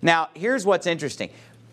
Now, here's what's interesting.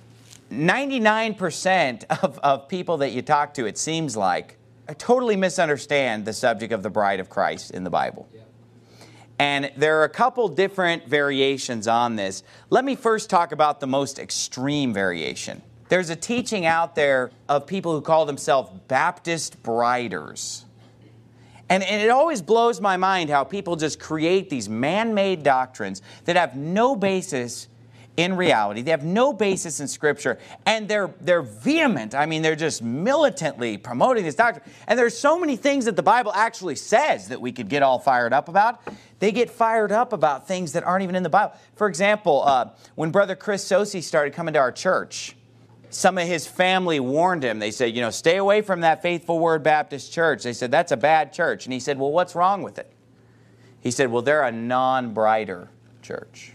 99% of people that you talk to, it seems like, totally misunderstand the subject of the bride of Christ in the Bible. Yeah. And there are a couple different variations on this. Let me first talk about the most extreme variation. There's a teaching out there of people who call themselves Baptist briders. And it always blows my mind how people just create these man-made doctrines that have no basis in reality. They have no basis in Scripture. And they're vehement. I mean, they're just militantly promoting this doctrine. And there's so many things that the Bible actually says that we could get all fired up about. They get fired up about things that aren't even in the Bible. For example, when Brother Chris Sosi started coming to our church, some of his family warned him. They said, stay away from that Faithful Word Baptist church. They said, that's a bad church. And he said, well, what's wrong with it? He said, well, they're a non-brider church.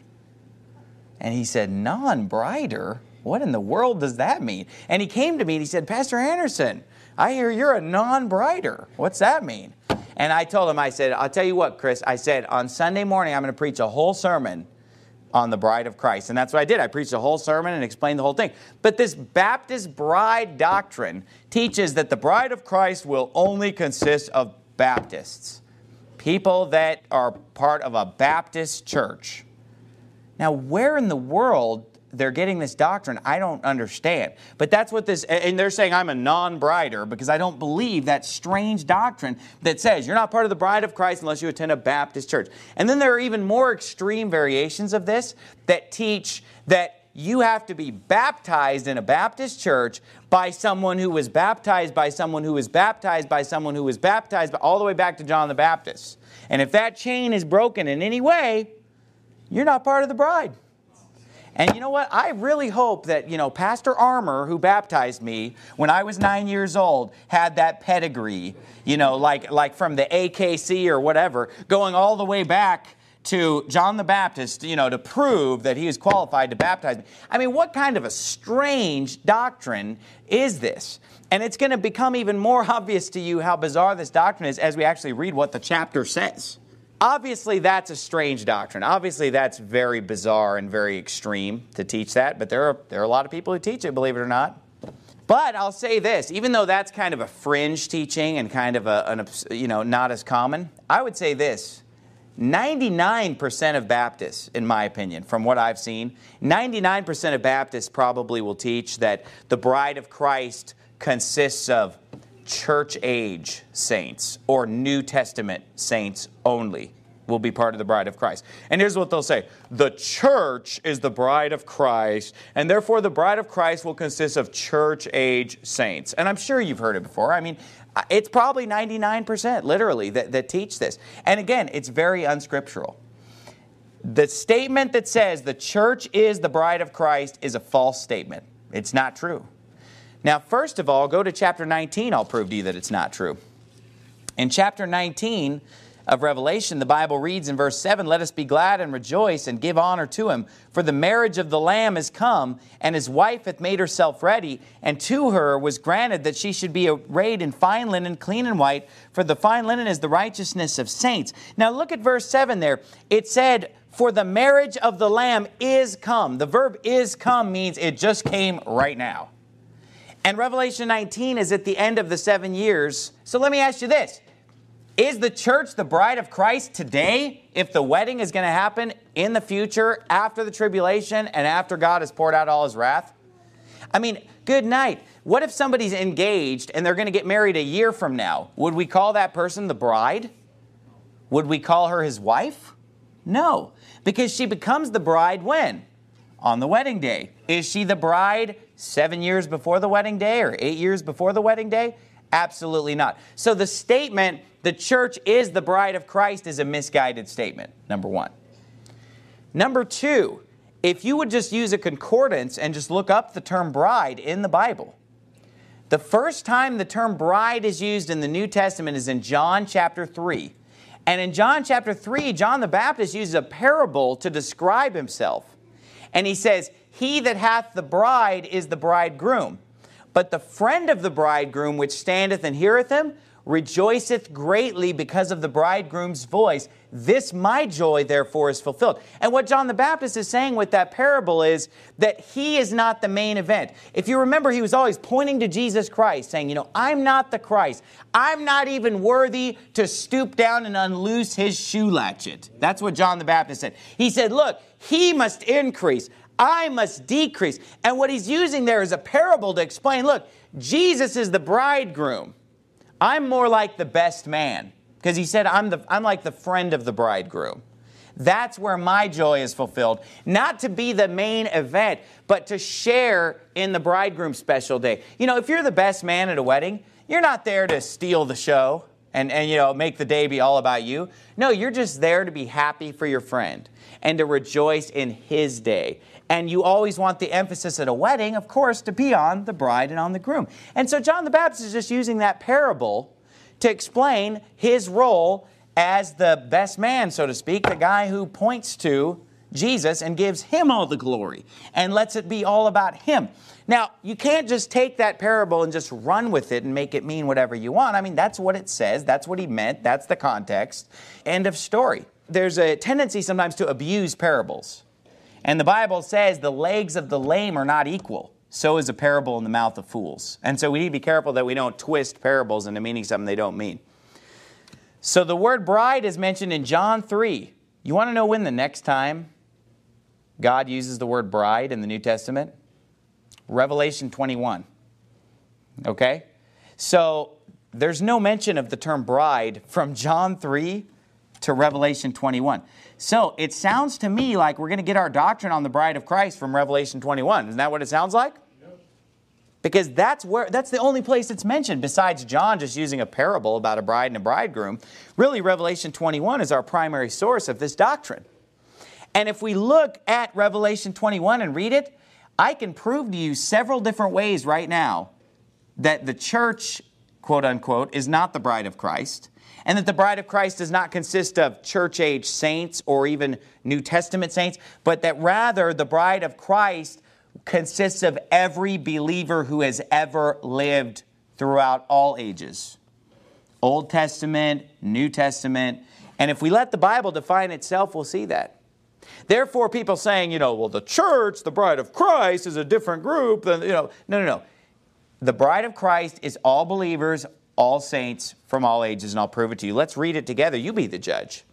And he said, non-brider? What in the world does that mean? And he came to me and he said, Pastor Anderson, I hear you're a non-brider. What's that mean? And I told him, I said, I'll tell you what, Chris. I said, on Sunday morning, I'm going to preach a whole sermon on the bride of Christ. And that's what I did. I preached a whole sermon and explained the whole thing. But this Baptist bride doctrine teaches that the bride of Christ will only consist of Baptists, people that are part of a Baptist church. Now, where in the world they're getting this doctrine, I don't understand. But that's what this, and they're saying I'm a non-brider because I don't believe that strange doctrine that says you're not part of the bride of Christ unless you attend a Baptist church. And then there are even more extreme variations of this that teach that you have to be baptized in a Baptist church by someone who was baptized by someone who was baptized by someone who was baptized all the way back to John the Baptist. And if that chain is broken in any way, you're not part of the bride. And you know what? I really hope that, Pastor Armour, who baptized me when I was 9 years old, had that pedigree, like from the AKC or whatever, going all the way back to John the Baptist, to prove that he was qualified to baptize me. I mean, what kind of a strange doctrine is this? And it's going to become even more obvious to you how bizarre this doctrine is as we actually read what the chapter says. Obviously, that's a strange doctrine. Obviously, that's very bizarre and very extreme to teach that. But there are a lot of people who teach it, believe it or not. But I'll say this, even though that's kind of a fringe teaching and kind of not as common, I would say this. 99% of Baptists, in my opinion, from what I've seen, 99% of Baptists probably will teach that the bride of Christ consists of church age saints or New Testament saints only will be part of the bride of Christ. And here's what they'll say. The church is the bride of Christ, and therefore the bride of Christ will consist of church age saints. And I'm sure you've heard it before. I mean, it's probably 99%, literally, that teach this. And again, it's very unscriptural. The statement that says the church is the bride of Christ is a false statement. It's not true. Now, first of all, go to chapter 19. I'll prove to you that it's not true. In chapter 19 of Revelation, the Bible reads in verse 7, "Let us be glad and rejoice and give honor to him, for the marriage of the Lamb is come, and his wife hath made herself ready, and to her was granted that she should be arrayed in fine linen, clean and white, for the fine linen is the righteousness of saints." Now look at verse 7 there. It said, "For the marriage of the Lamb is come." The verb "is come" means it just came right now. And Revelation 19 is at the end of the 7 years. So let me ask you this. Is the church the bride of Christ today if the wedding is going to happen in the future after the tribulation and after God has poured out all his wrath? I mean, good night. What if somebody's engaged and they're going to get married a year from now? Would we call that person the bride? Would we call her his wife? No, because she becomes the bride when? On the wedding day. Is she the bride 7 years before the wedding day or 8 years before the wedding day? Absolutely not. So the statement, the church is the bride of Christ, is a misguided statement, number one. Number two, if you would just use a concordance and just look up the term bride in the Bible, the first time the term bride is used in the New Testament is in John chapter 3. And in John chapter 3, John the Baptist uses a parable to describe himself. And he says, "He that hath the bride is the bridegroom. But the friend of the bridegroom which standeth and heareth him rejoiceth greatly because of the bridegroom's voice. This my joy, therefore, is fulfilled. And what John the Baptist is saying with that parable is that he is not the main event. If you remember, he was always pointing to Jesus Christ, saying, I'm not the Christ. I'm not even worthy to stoop down and unloose his shoe latchet. That's what John the Baptist said. He said, look, he must increase. I must decrease. And what he's using there is a parable to explain, look, Jesus is the bridegroom. I'm more like the best man. Because he said, I'm like the friend of the bridegroom. That's where my joy is fulfilled. Not to be the main event, but to share in the bridegroom's special day. If you're the best man at a wedding, you're not there to steal the show and make the day be all about you. No, you're just there to be happy for your friend and to rejoice in his day. And you always want the emphasis at a wedding, of course, to be on the bride and on the groom. And so John the Baptist is just using that parable to explain his role as the best man, so to speak, the guy who points to Jesus and gives him all the glory and lets it be all about him. Now, you can't just take that parable and just run with it and make it mean whatever you want. I mean, that's what it says. That's what he meant. That's the context. End of story. There's a tendency sometimes to abuse parables. And the Bible says the legs of the lame are not equal. So is a parable in the mouth of fools. And so we need to be careful that we don't twist parables into meaning something they don't mean. So the word bride is mentioned in John 3. You want to know when the next time God uses the word bride in the New Testament? Revelation 21. Okay? So there's no mention of the term bride from John 3 to Revelation 21. So it sounds to me like we're going to get our doctrine on the bride of Christ from Revelation 21. Isn't that what it sounds like? Because that's the only place it's mentioned, besides John just using a parable about a bride and a bridegroom. Really, Revelation 21 is our primary source of this doctrine. And if we look at Revelation 21 and read it, I can prove to you several different ways right now that the church, quote unquote, is not the bride of Christ, and that the bride of Christ does not consist of church-age saints or even New Testament saints, but that rather the bride of Christ consists of every believer who has ever lived throughout all ages. Old Testament, New Testament. And if we let the Bible define itself, we'll see that. Therefore, people saying, well, the church, the bride of Christ, is a different group than, No. The bride of Christ is all believers, all saints from all ages, and I'll prove it to you. Let's read it together. You be the judge.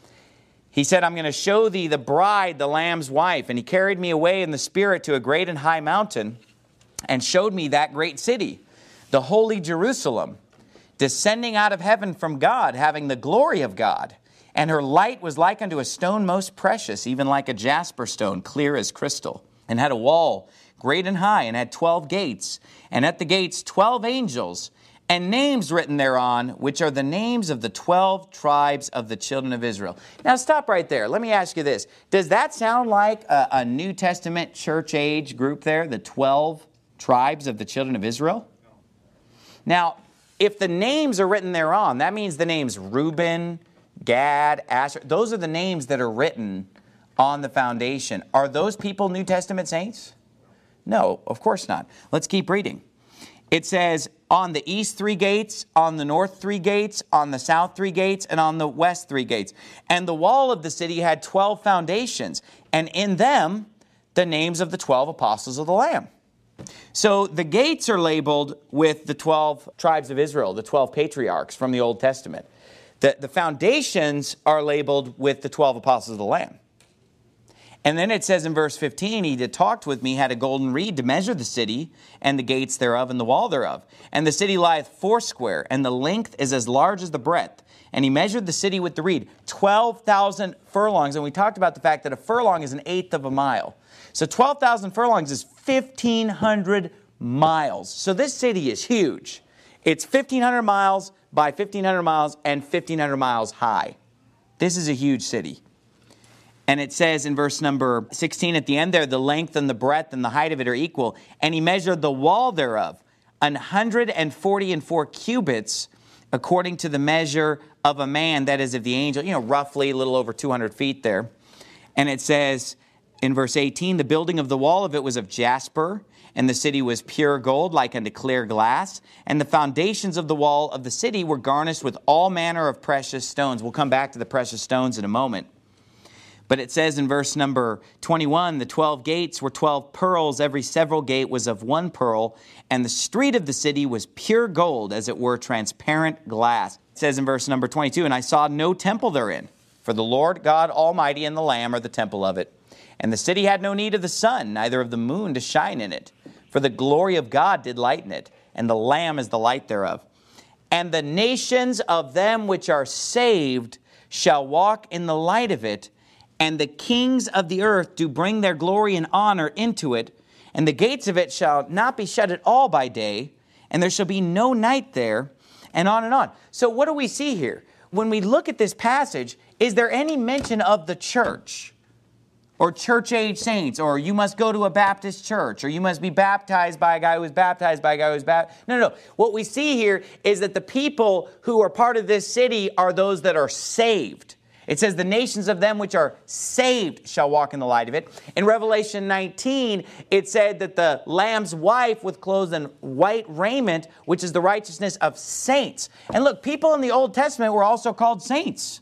He said, I'm going to show thee the bride, the Lamb's wife. And he carried me away in the Spirit to a great and high mountain and showed me that great city, the holy Jerusalem, descending out of heaven from God, having the glory of God. And her light was like unto a stone most precious, even like a jasper stone, clear as crystal, and had a wall great and high, and had 12 gates, and at the gates 12 angels, and names written thereon, which are the names of the 12 tribes of the children of Israel. Now stop right there. Let me ask you this. Does that sound like a New Testament church age group there, the 12 tribes of the children of Israel? Now, if the names are written thereon, that means the names Reuben, Gad, Asher, those are the names that are written on the foundation. Are those people New Testament saints? No, of course not. Let's keep reading. It says, on the east 3 gates, on the north 3 gates, on the south 3 gates, and on the west 3 gates. And the wall of the city had 12 foundations, and in them the names of the 12 apostles of the Lamb. So the gates are labeled with the 12 tribes of Israel, the 12 patriarchs from the Old Testament. The foundations are labeled with the 12 apostles of the Lamb. And then it says in verse 15, he that talked with me had a golden reed to measure the city and the gates thereof and the wall thereof. And the city lieth foursquare, and the length is as large as the breadth. And he measured the city with the reed, 12,000 furlongs. And we talked about the fact that a furlong is an eighth of a mile. So 12,000 furlongs is 1,500 miles. So this city is huge. It's 1,500 miles by 1,500 miles and 1,500 miles high. This is a huge city. And it says in verse number 16 at the end there, the length and the breadth and the height of it are equal. And he measured the wall thereof, 144 cubits, according to the measure of a man, that is of the angel, roughly a little over 200 feet there. And it says, In verse 18, the building of the wall of it was of jasper, and the city was pure gold, like unto clear glass. And the foundations of the wall of the city were garnished with all manner of precious stones. We'll come back to the precious stones in a moment. But it says in verse number 21, the 12 gates were 12 pearls. Every several gate was of one pearl. And the street of the city was pure gold, as it were transparent glass. It says in verse number 22, and I saw no temple therein, for the Lord God Almighty and the Lamb are the temple of it. And the city had no need of the sun, neither of the moon to shine in it. For the glory of God did lighten it, and the Lamb is the light thereof. And the nations of them which are saved shall walk in the light of it, and the kings of the earth do bring their glory and honor into it. And the gates of it shall not be shut at all by day, and there shall be no night there, and on and on. So what do we see here? When we look at this passage, is there any mention of the church? Or church-age saints, or you must go to a Baptist church, or you must be baptized by a guy who was baptized by a guy who was baptized. No. What we see here is that the people who are part of this city are those that are saved. It says, the nations of them which are saved shall walk in the light of it. In Revelation 19, it said that the Lamb's wife was clothed in white raiment, which is the righteousness of saints. And look, people in the Old Testament were also called saints.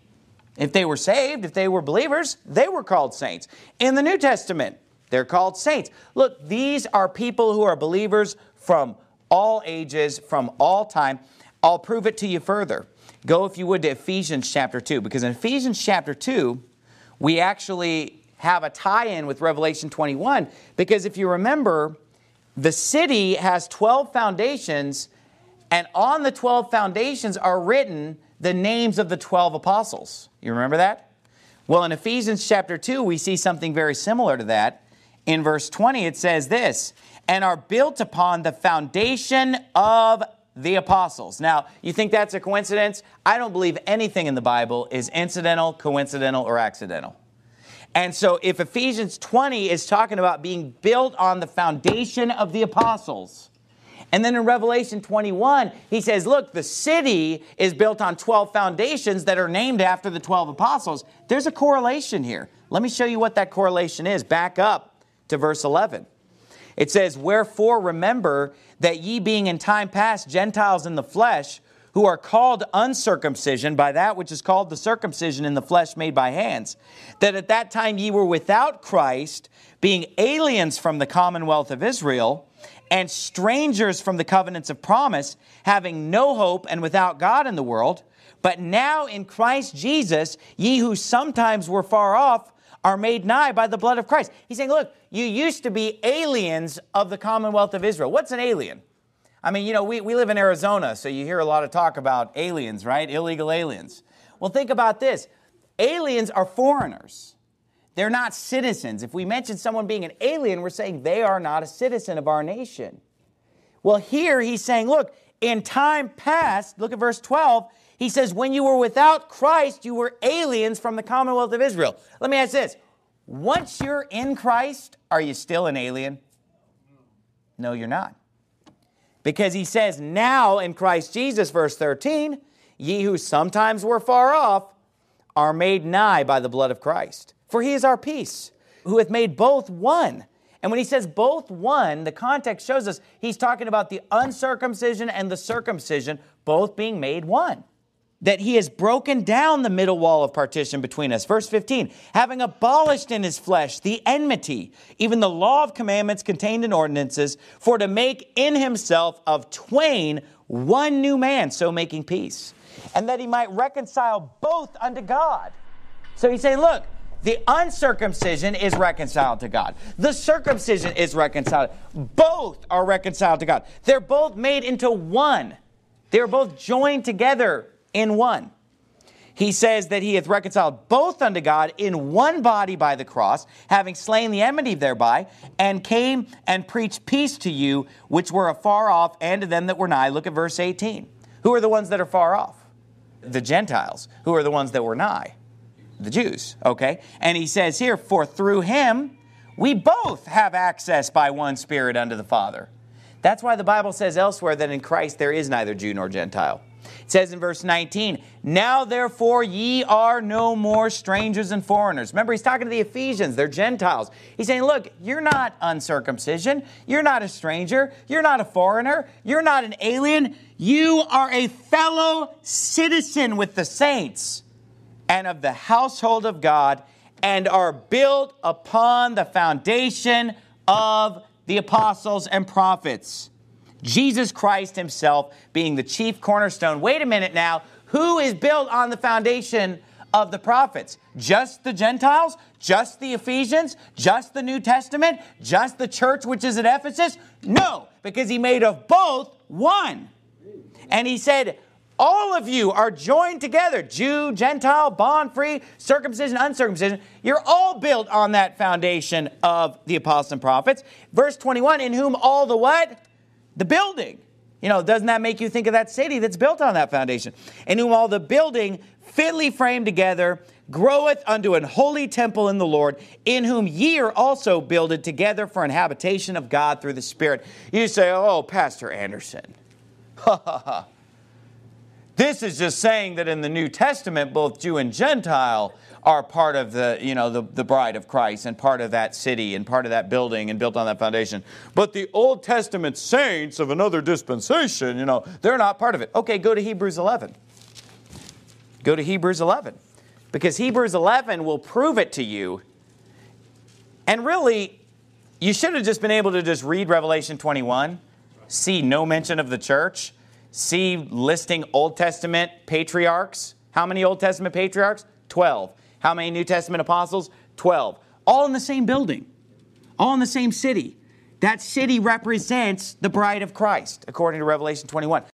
If they were saved, if they were believers, they were called saints. In the New Testament, they're called saints. Look, these are people who are believers from all ages, from all time. I'll prove it to you further. Go, if you would, to Ephesians chapter 2, because in Ephesians chapter 2, we actually have a tie-in with Revelation 21, because if you remember, the city has 12 foundations, and on the 12 foundations are written the names of the 12 apostles. You remember that? Well, in Ephesians chapter 2, we see something very similar to that. In verse 20, it says this, and are built upon the foundation of the apostles. Now, you think that's a coincidence? I don't believe anything in the Bible is incidental, coincidental, or accidental. And so if Ephesians 20 is talking about being built on the foundation of the apostles, and then in Revelation 21, he says, look, the city is built on 12 foundations that are named after the 12 apostles. There's a correlation here. Let me show you what that correlation is. Back up to verse 11. It says, wherefore remember that ye being in time past Gentiles in the flesh, who are called uncircumcision by that which is called the circumcision in the flesh made by hands, that at that time ye were without Christ, being aliens from the commonwealth of Israel, and strangers from the covenants of promise, having no hope and without God in the world. But now in Christ Jesus, ye who sometimes were far off are made nigh by the blood of Christ. He's saying, look, you used to be aliens of the commonwealth of Israel. What's an alien? I mean, we live in Arizona, so you hear a lot of talk about aliens, right? Illegal aliens. Well, think about this. Aliens are foreigners. They're not citizens. If we mention someone being an alien, we're saying they are not a citizen of our nation. Well, here he's saying, look, in time past, look at verse 12, he says, when you were without Christ, you were aliens from the commonwealth of Israel. Let me ask this. Once you're in Christ, are you still an alien? No, you're not. Because he says, now in Christ Jesus, verse 13, ye who sometimes were far off are made nigh by the blood of Christ. For he is our peace, who hath made both one. And when he says both one, the context shows us he's talking about the uncircumcision and the circumcision both being made one. That he has broken down the middle wall of partition between us. Verse 15, having abolished in his flesh the enmity, even the law of commandments contained in ordinances, for to make in himself of twain one new man, so making peace. And that he might reconcile both unto God. So he's saying, look, the uncircumcision is reconciled to God. The circumcision is reconciled. Both are reconciled to God. They're both made into one. They're both joined together in one. He says that he hath reconciled both unto God in one body by the cross, having slain the enmity thereby, and came and preached peace to you, which were afar off, and to them that were nigh. Look at verse 18. Who are the ones that are far off? The Gentiles. Who are the ones that were nigh? The Jews, okay? And he says here, for through him we both have access by one Spirit unto the Father. That's why the Bible says elsewhere that in Christ there is neither Jew nor Gentile. It says in verse 19, now therefore ye are no more strangers and foreigners. Remember, he's talking to the Ephesians. They're Gentiles. He's saying, look, you're not uncircumcision. You're not a stranger. You're not a foreigner. You're not an alien. You are a fellow citizen with the saints and of the household of God, and are built upon the foundation of the apostles and prophets, Jesus Christ himself being the chief cornerstone. Wait a minute now. Who is built on the foundation of the prophets? Just the Gentiles? Just the Ephesians? Just the New Testament? Just the church which is at Ephesus? No, because he made of both one. And he said, all of you are joined together, Jew, Gentile, bond, free, circumcision, uncircumcision. You're all built on that foundation of the apostles and prophets. Verse 21, in whom all the what? The building. You know, doesn't that make you think of that city that's built on that foundation? In whom all the building fitly framed together groweth unto an holy temple in the Lord, in whom ye are also builded together for an habitation of God through the Spirit. You say, oh, Pastor Anderson. Ha ha ha. This is just saying that in the New Testament, both Jew and Gentile are part of the bride of Christ and part of that city and part of that building and built on that foundation. But the Old Testament saints of another dispensation, they're not part of it. Okay, go to Hebrews 11. Go to Hebrews 11. Because Hebrews 11 will prove it to you. And really, you should have just been able to just read Revelation 21, see no mention of the church, see listing Old Testament patriarchs. How many Old Testament patriarchs? 12. How many New Testament apostles? 12. All in the same building. All in the same city. That city represents the bride of Christ, according to Revelation 21.